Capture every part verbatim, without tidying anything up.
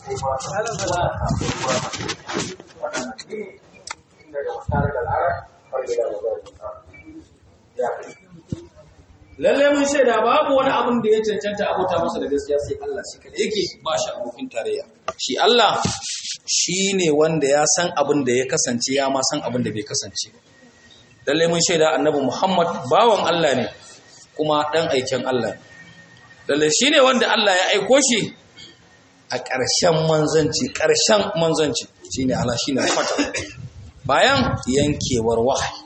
lalle mun shaida babu wani abin da ya cancanta abota masa da gaskiya sai Allah shi kada yake ba shi abokin tarayya. Shi Allah shi ne wanda ya san abin da ya kasance ya ma san abin da bai kasance. Lalle mun shaida annabi Muhammad bawan Allah ne kuma dan aikin Allah. Lalle shi ne wanda Allah ya aiko shi a ƙarshen manzanci ƙarshen manzanci shine Allah shine fata bayan yankewar wahayi.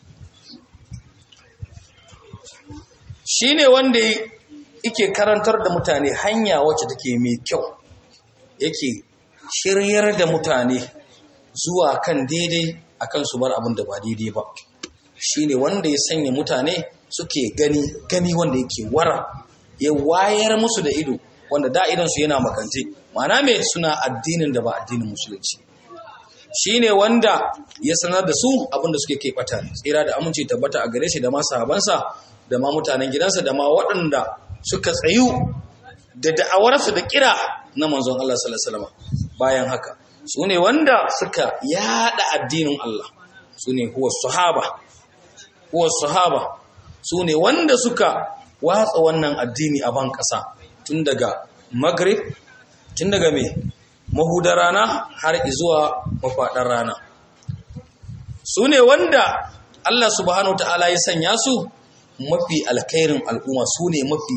Shi ne wanda yake karantar da mutane hanya wacce take mai kyau, yake shiryar da mutane zuwa kan daidai akan su bar abin da ba daidai ba. Shi ne wanda ya sanya mutane suke gani gani wanda yake wara, ya wayar musu da ido wanda da idansu yana makance, ma'ana mai suna addinin da ba addinin musulunci. Shi ne wanda ya sanar da su abin da suke kai bata, tsira da aminci tabbata a gare shi da ma sahabansa da ma mutanen gidansa da ma waɗanda suka tsayu da da'awarsu da kira na manzon Allah sallallahu alaihi wasallam. Bayan haka su ne wanda suka yada addinin Allah, su ne huwa sahaba huwa sahaba su ne wanda suka watsa wannan addini a ban ƙasa tun daga Maghrib, tun daga me mahudar rana har zuwa mafaɗar rana. Su ne wanda Allah subhanahu ta'ala ya sanya su mafi alkhairin al'umma, su ne mafi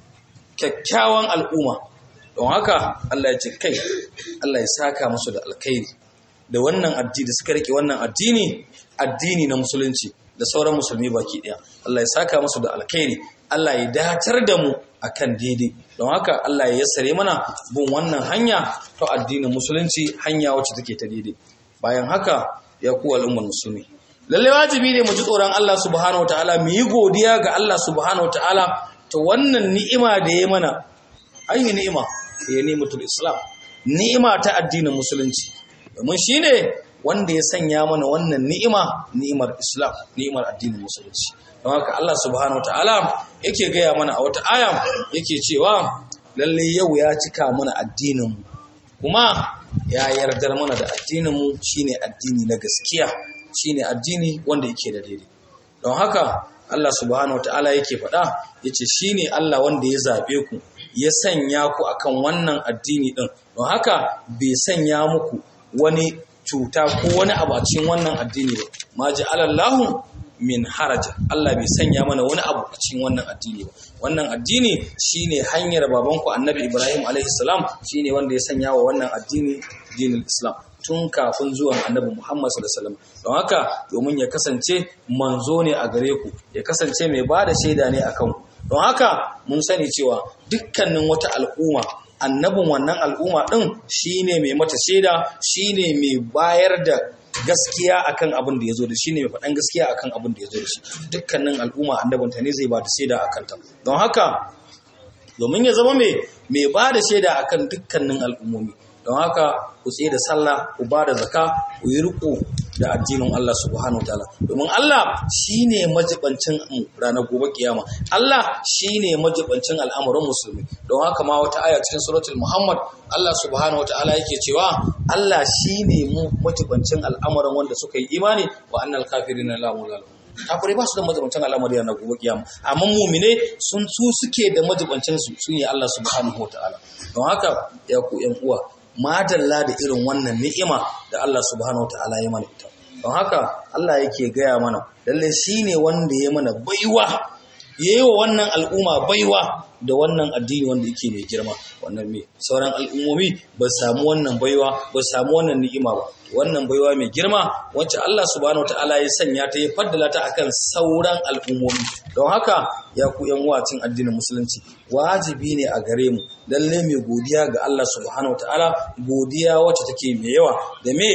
kyakkyawan al'umma. Don haka Allah ya ce kai, Allah ya saka musu da alkhairi da wannan addini, suka rike wannan addini addini na musulunci da sauran musulmi baki daya. Allah ya saka musu da alkhairi, Allah ya datar da mu akan daidai. Don haka Allah ya yassare mana bin wannan hanya ta addinin musulunci, hanya wacce take ta daidai. Bayan haka ya ku al'ummar musulmi, lalle wajibi ne mu ji tsoron Allah subhanahu wataala, mu yi godiya ga Allah subhanahu wataala ta wannan ni'ima da ya mana. Ayi ni'ima ya ni'matul islam, ni'ima ta addinin musulunci, domin shine wanda ya sanya mana wannan ni'ima, ni'imar islam, ni'imar addinin musulunci. Don haka Allah subhanahu wataala yake gaya mana a wata aya, yake cewa lalle yau ya cika mana addinin mu, kuma ya yardar mana da addinin mu shine addini na gaskiya, shine addini wanda yake da daidai. Don haka Allah subhanahu wataala yake faɗa, yace shine Allah wanda ya zabe ku, ya sanya ku akan wannan addini din. Don haka bai sanya muku wani cuta ko wani abu a cikin wannan addini ba. Ma ja'alallahu min haraja, Allah bai sanya mana wani abu a cikin wannan addini ba. Wannan addini shine hanyar babanku Annabi Ibrahim alaihi salam, shine wanda ya sanya wa wannan addini dinul Islam tun kafin zuwan Annabi Muhammad sallallahu alaihi wasallam. Don haka domin ya kasance manzo ne a gare ku, ya kasance mai bada shaida ne akan ku. Don haka mun sani cewa dukkanin wata al'umma, annabin wannan al'umma din shine mai mata shaida, shine mai bayar da gaskiya akan abin da ya zo da shi, ne mai faɗan gaskiya akan abin da ya zo da shi. Dukkanin al'umma annabinta ne zai ba da shaida akan ta. Don haka domin ya zama mai mai ba da shaida akan dukkanin al'ummomi, don haka ku tsaye da sallah, ku ba da zaka, ku yi riko da addinin Allah subhanahu wataala, domin Allah shine majibancin mu ranar gobe kiyama. Allah shine majibancin al'amuran musulmi. Don haka ma wata aya cikin suratul Muhammad, Allah subhanahu wataala yake cewa Allah shine mu majibancin al'amuran wanda suka yi imani, wa annal kafirina la mulal. Kafirai ba su da majibancin al'amari na gobe kiyama, amma mu'mine sun su suke da majibancin su, shine Allah subhanahu wataala. Don haka ya ku ƴan uwa, madalla da irin wannan ni'ima da Allah subhanahu wataala ya mana ita. Don haka Allah yake gaya mana lalle shine wanda ya mana baiwa, yayi wa wannan al'umma baiwa da wannan addini wanda yake mai girma. Wannan me sauran al'ummomi ba samu wannan baiwa, ba samu wannan ni'ima ba. Wannan baiwa mai girma wacce Allah subhanahu wataala ya sanya ta, ya faddala ta akan sauran al'ummomi. Don haka ya ku yan wacin addinin musulunci, wajibi ne a gare mu lalle mai godiya ga Allah subhanahu wataala, godiya wacce take mai yawa, da me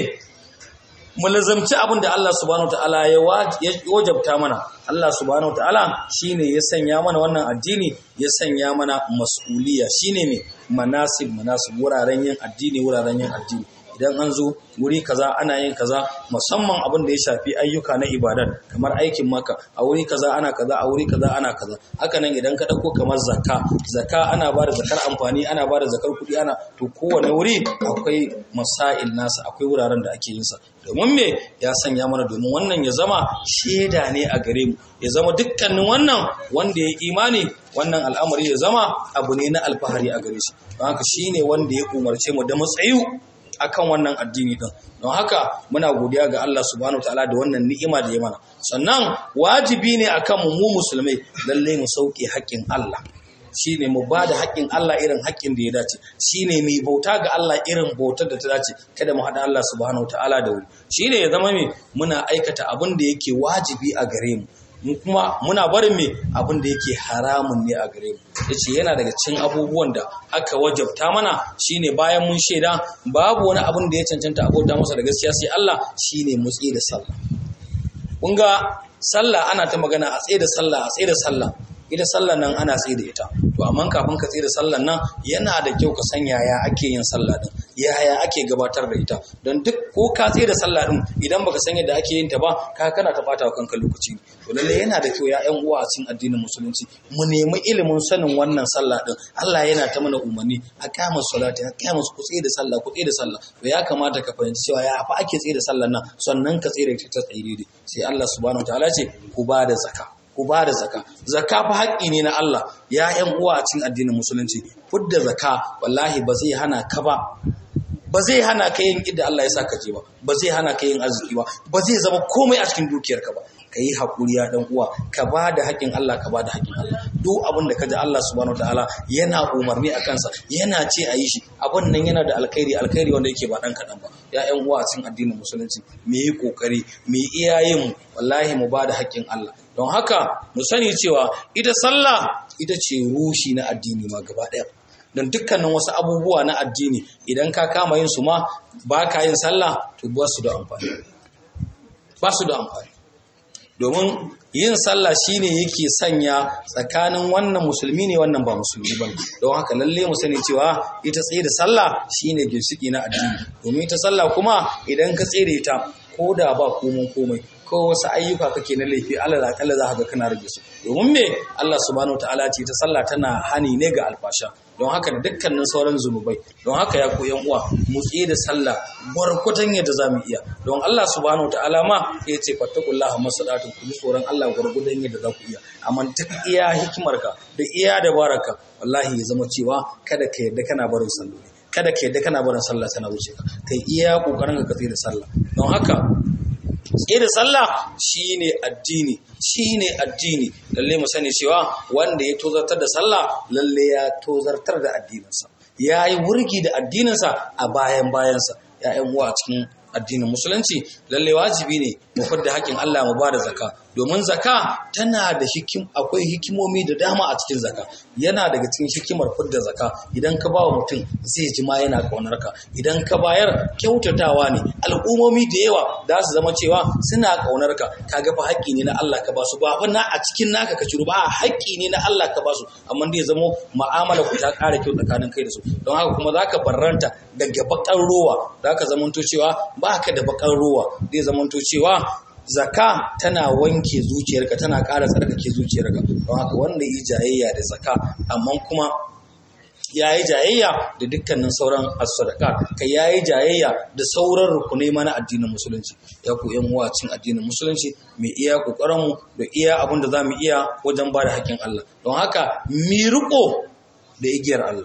mu lazamci abin da Allah subhanahu wataala ya wajabta mana. Allah subhanahu wataala shine ya sanya mana wannan addini, ya sanya mana mas'uliya, shine me manasib manasib wuraren yin addini, wuraren yin addini. idan an zo wuri kaza ana yin kaza, musamman abin da ya shafi ayyuka na ibadat kamar aikin maka a wuri kaza ana kaza a wuri kaza ana kaza. Haka nan idan ka dauko kamar zakka zakka ana ba da zakar amfani ana ba da zakar kuɗi ana to kowane wuri akwai masail nasa akwai wuraren da ake yin sa domin me ya sanya mana domin wannan ya zama shaida ne a gare mu ya zama dukkanin wannan wanda ya imani wannan al'amari ya zama abu ne na alfahari a gare shi. Don haka shine wanda ya umarce mu da matsayu akan wannan addini din. Don haka muna godiya ga Allah subhanahu wataala da wannan ni'ima da ya mana. Sannan wajibi ne akan mu mu musulmai lalle mu sauke haƙƙin Allah. Shine mu bada haƙƙin Allah irin haƙƙin da ya dace. Shine mu bauta ga Allah irin bautar da ta dace. Kada mu hada Allah subhanahu wataala da wani. Shine ya zama me muna aikata abin da yake wajibi a gare mu. Mu kuma muna barin me abin da yake haramun ne a gare mu. Yace yana daga cikin abubuwan da aka wajabta mana shine bayan mun shaida babu wani abin da ya cancanta abota masa da gaskiya sai Allah shine mu tsaye da sallah. Kun ga sallah ana ta magana a tsaye da sallah a tsaye da sallah. Ita sallar nan ana tsaye da ita to amma kafin ka tsaye da sallar nan yana da kyau ka san yaya ake yin sallah din yaya ake gabatar da ita don duk ko ka tsaye da sallah din idan baka san yadda ake yin ta ba ka kana ta fata wa kanka lokaci to lalle yana da kyau ya ƴan uwa a cikin addinin musulunci mu nemi ilimin sanin wannan sallah din. Allah yana ta mana umarni a kama salati a kama ku tsaye da sallah ku tsaye da sallah to ya kamata ka fahimci cewa ya fa ake tsaye da sallar nan sannan ka tsaye da ita ta tsaye daidai sai Allah subhanahu wataala ce ku ba da zakka ku ba da zaka. Zaka fa haƙƙi ne na Allah ya ƴan uwa a cikin addinin musulunci. Fudda zaka wallahi ba zai hana ka ba ba zai hana ka yin idda Allah ya saka je ba ba zai hana ka yin arziki ba ba zai zama komai a cikin dukiyarka ba. Ka yi haƙuri ya ɗan uwa ka ba da haƙƙin Allah ka ba da haƙƙin Allah duk abin da ka ji Allah subhanahu wataala yana umarni a kansa yana ce a yi shi abin nan yana da alkhairi alkhairi wanda yake ba ɗan kaɗan ba. Ya ƴan uwa a cikin addinin musulunci me yi ƙoƙari me iyayen mu wallahi mu ba da haƙƙin Allah. Don haka mu sani cewa ita sallah ita ce rushi na addini ma gaba ɗaya. Don dukkanin wasu abubuwa na addini idan ka kama yin su ma ba ka yin sallah to ba su da amfani ba su da amfani domin yin sallah shine yake sanya tsakanin wannan musulmi ne wannan ba musulmi ba. Don haka lalle mu sani cewa ita tsaye da sallah shine ginshiki na addini domin ita sallah kuma idan ka tsere ta ko da ba komai komai ko wasu ayyuka kake na laifi alal akalla za ka ga kana rage su domin me Allah subhanahu wataala ce ta sallah tana hani ne ga alfasha. Don haka da dukkanin sauran zunubai don haka ya koyan uwa mu tsaye da sallah gwargwadon yadda zamu iya don Allah subhanahu wataala ma ya ce fattaqullaha masadatu ku ji tsoron Allah gwargwadon yadda za ku iya amma duk iya hikimarka da iya dabaraka wallahi ya zama cewa kada ka yadda kana barin sallah kada ka yadda kana barin sallah tana wuce ka kai iya kokarin ka tsaye da sallah. Don haka tsaye da sallah shine addini shine addini lalle mu sani cewa wanda ya tozartar da sallah lalle ya tozartar da addininsa ya yi wurgi da addininsa a bayan bayansa. Ya ƴan uwa a cikin addinin musulunci lalle wajibi ne mu fidda haƙin Allah mu bada zakka domin zakka tana da hikim akwai hikimomi da dama a cikin zakka. Yana daga cikin hikimar fidda zakka idan ka bawa mutum zai ji ma yana kaunar ka idan ka bayar kyautatawa ne al'umomi da yawa za su zama cewa suna kaunar ka kaga fa haƙƙi ne na Allah ka ba su ba fa na a cikin naka ka ciro ba haƙƙi ne na Allah ka ba su amma dai zama mu'amala ku ta ƙara kyau tsakanin kai da su. Don haka kuma zaka barranta daga bakar rowa zaka zamanto cewa baka da bakar rowa zai zamanto cewa zaka tana wanke zuciyarka tana ƙara tsarkake zuciyarka. Don haka wanda yi jayayya da zaka amma kuma yayi jayayya da dukkanin sauran as-sadaqat kai yayi jayayya da sauran rukunai mana addinin musulunci. Ya ku yan uwa cin addinin musulunci mai iya kokarin mu da iya abin da zamu iya wajen bada haƙin Allah. Don haka mi riko da igiyar Allah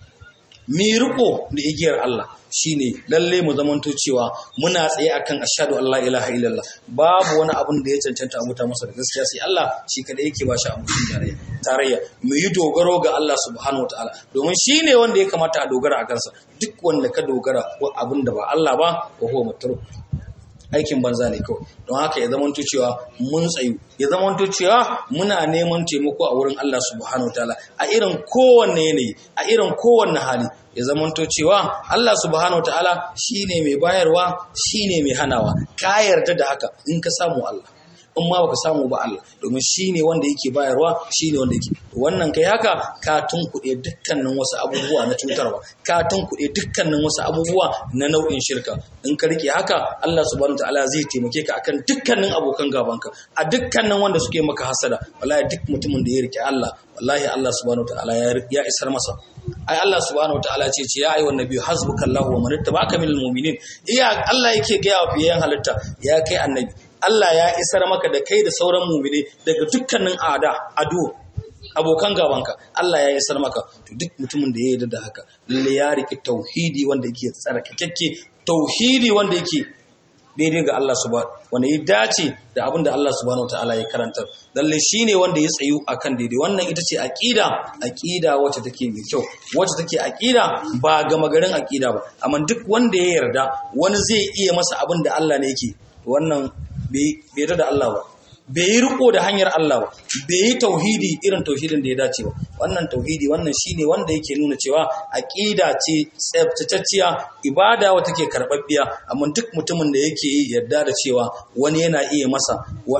mi riko da igiyar Allah shine lalle mu zamanto cewa muna tsaye akan ashhadu an la ilaha illallah babu wani abun da ya cancanta a muta masa da gaskiya sai Allah shi kada yake ba shi abokin tarayya mu yi dogaro ga Allah subhanahu wataala domin shine wanda ya kamata a dogara a kansa. Duk wanda ka dogara ko abin da ba Allah ba ko huwa mutru aikin banza ne kawai. Don haka ya zamanto cewa mun tsayu ya zamanto cewa muna neman taimako a wurin Allah subhanahu wataala a irin kowanne yanayi a irin kowanne hali ya zamanto cewa Allah subhanahu wataala shine mai bayarwa shine mai hanawa ka yarda da haka in ka samu Allah in ma baka samu ba Allah, domin shine wanda yake bayarwa, shine wanda yake wannan kai haka ka tunkuɗe dukkanin wasu abubuwa na cutarwa, ka tunkuɗe dukkanin wasu abubuwa na nau'in shirka. In ka rike haka Allah subhanahu wataala zai taimake ka akan dukkanin abokan gabanka, a dukkanin wanda suke maka hasada. Wallahi duk mutumin da ya rike Allah, wallahi Allah subhanahu wataala ya isar masa. Ai Allah subhanahu wataala ce ce ya ayyuhan nabiyyu hasbukallahu wa man ittaba'aka minal mu'minin. Iya Allah yake ga wa fiyan halitta, ya kai annabi, Allah ya isar maka da kai da sauran mu'mini daga dukkanin ada ado abokan gabanka. Allah ya isar maka. To duk mutumin da ya yarda da haka, lalle ya riki tauhidi wanda yake tsarkakakke, tauhidi wanda yake daidai ga Allah subhanahu, wanda ya dace da abin da Allah subhanahu wataala ya karantar. Lalle shine wanda ya tsayu akan daidai. Wannan ita ce aqida, aqida wacce take mai kyau, wacce take aqida ba ga magarin aqida ba. Amma duk wanda ya yarda wani zai iya masa abin da Allah ne yake, wannan bai yarda da Allah ba, bai yi riko da hanyar Allah ba, bai yi tauhidi irin tauhidin da ya dace ba. Wannan tauhidi, wannan shine wanda yake nuna cewa aqida ce tsaftatacciya, ibada wata take karbabbiya. Amma duk mutumin da yake yarda da cewa wani yana iya masa,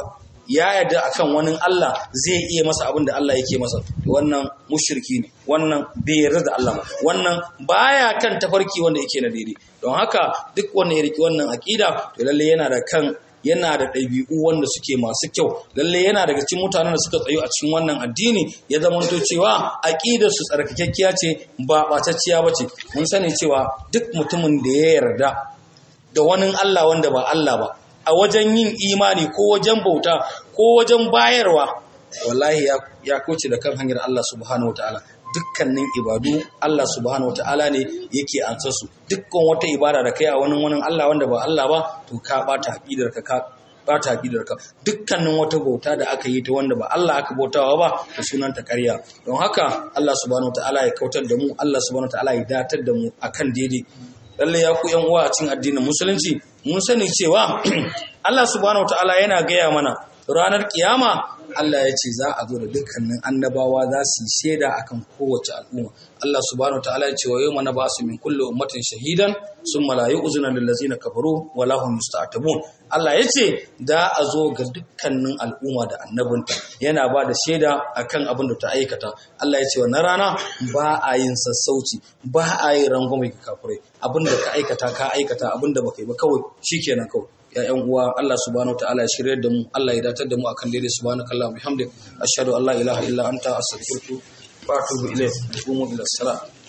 ya yarda akan wani Allah zai iya masa abin da Allah yake masa, wannan mushriki ne, wannan bai yarda da Allah ba, wannan baya kan tafarki wanda yake na daidai. Don haka duk wanda ya riki wannan aqida, to lalle yana da kan yana da ɗabi'u wanda suke masu kyau, lalle yana daga cikin mutanen da suka tsayu a cikin wannan addini, ya zamanto cewa aqidar su tsarkakekkiya ce, ba ɓatacciya ba ce. Mun sani cewa duk mutumin da ya yarda da wani Allah wanda ba Allah ba a wajen yin imani ko wajen bauta ko wajen bayarwa, wallahi ya kauce da kan hanyar Allah subhanahu wataala. Dukkanin ibadu Allah subhanahu wataala ne yake ansa su. Dukkan wata ibada da kai a wani wani Allah wanda ba Allah ba, to ka bata aqidar ka ka bata aqidar ka. Dukkanin wata bauta da aka yi ta wanda ba Allah aka bautawa ba, to sunanta ƙarya. Don haka Allah subhanahu wataala ya kautar da mu, Allah subhanahu wataala ya datar da mu akan daidai. Lalle ya ku yan uwa a cikin addinin musulunci, mun sani cewa Allah subhanahu wataala yana gaya mana ranar kiyama Allah ya ce za a zo da dukkanin annabawa za su yi shaida akan kowace al'umma. Allah subhanahu wataala ya ce wa yawma nabasu min kulli ummatin shahidan summa la yu'zuna lil ladzina kafaru wa lahum yusta'tabun. Allah ya ce da a zo ga dukkanin al'umma da annabinta yana ba da shaida akan abin da ta aikata. Allah ya ce wannan rana ba a yin sassauci, ba a yin rangwame ga kafirai. Abin da ka aikata ka aikata, abin da baka yi ba kawai shikenan kawai. Ya ƴan uwa, Allah subhanahu wataala ya shiryar da mu, Allah ya datar da mu akan daidai. Subhanakallahumma bihamdik ashhadu an la ilaha illa anta astaghfiruka wa atubu ilayk. Qumu ila salat.